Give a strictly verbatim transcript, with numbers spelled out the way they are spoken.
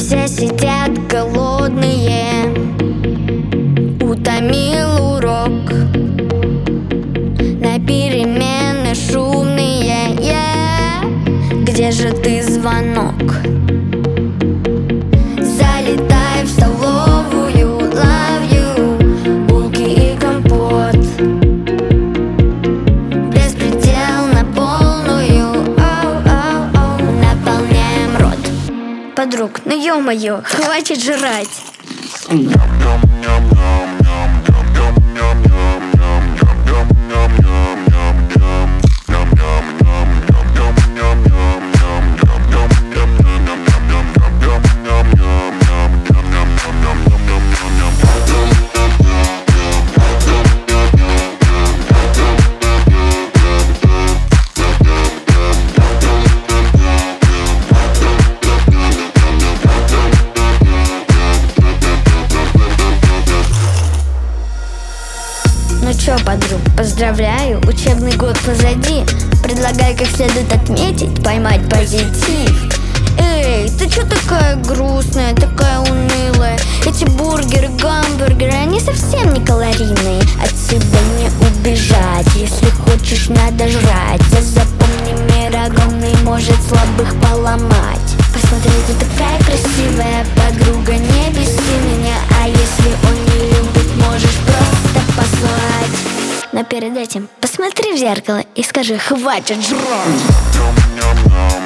Все сидят голодные, утомил урок. На перемены шумные, yeah. Где же ты, звонок? Залетай в столовую, love you, булки и компот. Беспредел на полную, оу, оу, оу. Наполняем рот. Подруг, ну ё-моё, хватит жрать. Ну чё, подруг, поздравляю, учебный год позади. Предлагаю как следует отметить, поймать позитив. Эй, ты чё такая грустная, такая унылая? Эти бургеры, гамбургеры, они совсем не калорийные. Отсюда не убежать, если хочешь, надо жрать. А запомни, мир огромный, может слабых поломать. Посмотри, ты такая красивая подруга, не беси меня. А если он не любит, можешь просто послать. Но перед этим посмотри в зеркало и скажи: хватит жрать.